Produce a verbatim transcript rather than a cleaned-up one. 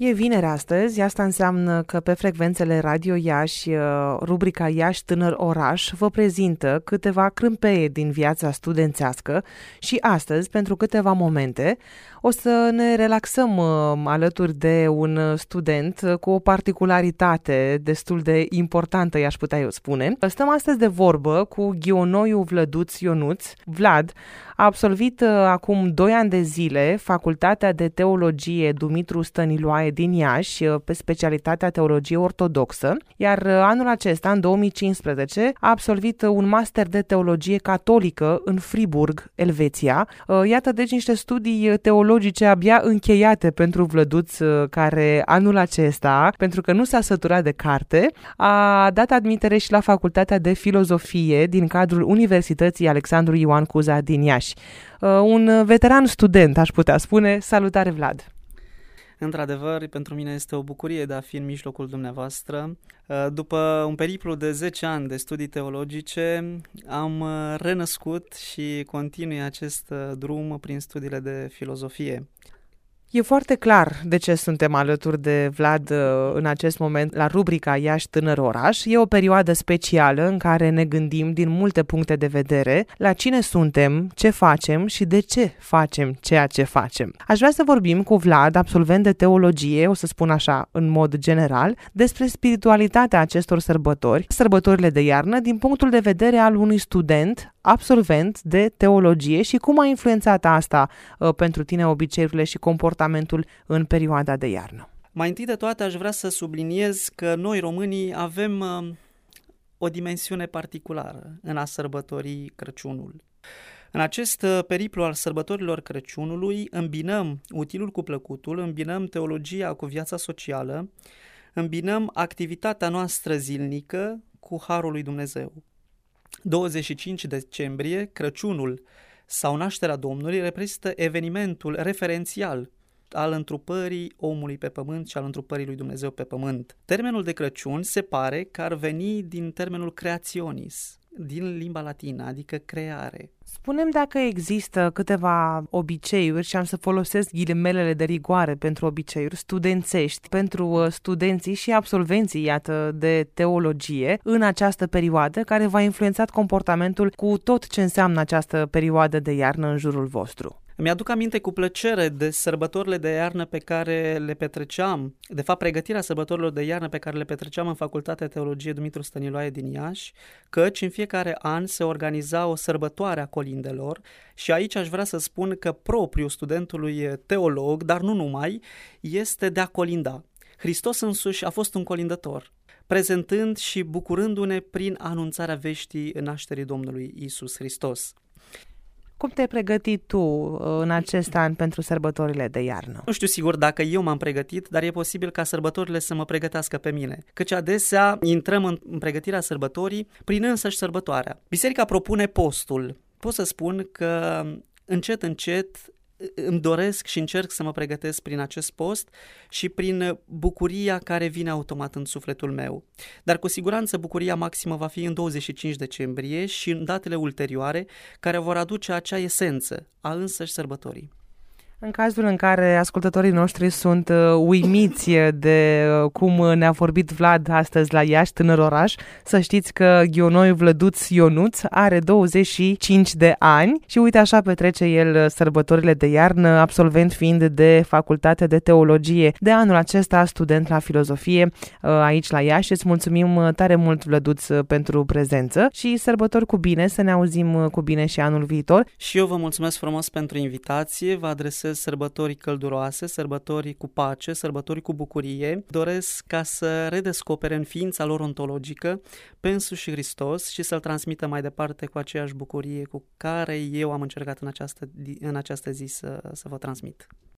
E vineri astăzi, asta înseamnă că pe frecvențele Radio Iași, rubrica Iași Tânăr Oraș vă prezintă câteva crâmpeie din viața studențească și astăzi, pentru câteva momente, o să ne relaxăm alături de un student cu o particularitate destul de importantă, i-aș putea eu spune. Stăm astăzi de vorbă cu Ghionoiu Vlăduț Ionuț. Vlad a absolvit acum doi ani de zile Facultatea de Teologie Dumitru Stăniloae din Iași pe specialitatea Teologie Ortodoxă, iar anul acesta, în două mii cincisprezece, a absolvit un master de Teologie Catolică în Friburg, Elveția. Iată deci niște studii teologice abia încheiate pentru Vlăduț, care anul acesta, pentru că nu s-a săturat de carte, a dat admitere și la Facultatea de Filozofie din cadrul Universității Alexandru Ioan Cuza din Iași. Un veteran student, aș putea spune. Salutare, Vlad! Într-adevăr, pentru mine este o bucurie de a fi în mijlocul dumneavoastră. După un periplu de zece ani de studii teologice, am renăscut și continui acest drum prin studiile de filozofie. E foarte clar de ce suntem alături de Vlad în acest moment la rubrica Iași Tânăr Oraș. E o perioadă specială în care ne gândim din multe puncte de vedere la cine suntem, ce facem și de ce facem ceea ce facem. Aș vrea să vorbim cu Vlad, absolvent de teologie, o să spun așa în mod general, despre spiritualitatea acestor sărbători, sărbătorile de iarnă, din punctul de vedere al unui student absolvent de teologie și cum a influențat asta uh, pentru tine obiceiurile și comportamentul în perioada de iarnă. Mai întâi de toate aș vrea să subliniez că noi românii avem uh, o dimensiune particulară în a sărbători Crăciunul. În acest uh, periplu al sărbătorilor Crăciunului îmbinăm utilul cu plăcutul, îmbinăm teologia cu viața socială, îmbinăm activitatea noastră zilnică cu harul lui Dumnezeu. douăzeci și cinci decembrie, Crăciunul sau Nașterea Domnului, reprezintă evenimentul referențial al întrupării omului pe pământ și al întrupării lui Dumnezeu pe pământ. Termenul de Crăciun se pare că ar veni din termenul creationis, din limba latină, adică creare. Spune-mi dacă există câteva obiceiuri, și am să folosesc ghilimelele de rigoare pentru obiceiuri, studențești, pentru studenții și absolvenții, iată, de teologie în această perioadă, care v-a influențat comportamentul cu tot ce înseamnă această perioadă de iarnă în jurul vostru. Îmi aduc aminte cu plăcere de sărbătorile de iarnă pe care le petreceam, de fapt pregătirea sărbătorilor de iarnă pe care le petreceam în Facultatea de Teologie Dumitru Stăniloae din Iași, căci în fiecare an se organiza o sărbătoare a colindelor și aici aș vrea să spun că propriul studentului teolog, dar nu numai, este de a colinda. Hristos însuși a fost un colindător, prezentând și bucurându-ne prin anunțarea veștii nașterii Domnului Iisus Hristos. Cum te-ai pregătit tu în acest an pentru sărbătorile de iarnă? Nu știu sigur dacă eu m-am pregătit, dar e posibil ca sărbătorile să mă pregătească pe mine, căci adesea intrăm în pregătirea sărbătorii prin însăși sărbătoarea. Biserica propune postul. Pot să spun că încet, încet îmi doresc și încerc să mă pregătesc prin acest post și prin bucuria care vine automat în sufletul meu. Dar cu siguranță bucuria maximă va fi în douăzeci și cinci decembrie și în datele ulterioare care vor aduce acea esență a însăși sărbătorii. În cazul în care ascultătorii noștri sunt uh, uimiți de uh, cum ne-a vorbit Vlad astăzi la Iași Tânăr Oraș, să știți că Ghionoiu Vlăduț Ionuț are douăzeci și cinci de ani și uite așa petrece el sărbătorile de iarnă, absolvent fiind de Facultate de Teologie, de anul acesta student la filozofie uh, aici la Iași. Îți mulțumim tare mult, Vlăduț, pentru prezență și sărbători cu bine, să ne auzim cu bine și anul viitor. Și eu vă mulțumesc frumos pentru invitație, vă adresez sărbători călduroase, sărbători cu pace, sărbători cu bucurie. Doresc ca să redescopere în ființa lor ontologică pe însuși Hristos și să-L transmită mai departe cu aceeași bucurie cu care eu am încercat în această, în această zi să, să vă transmit.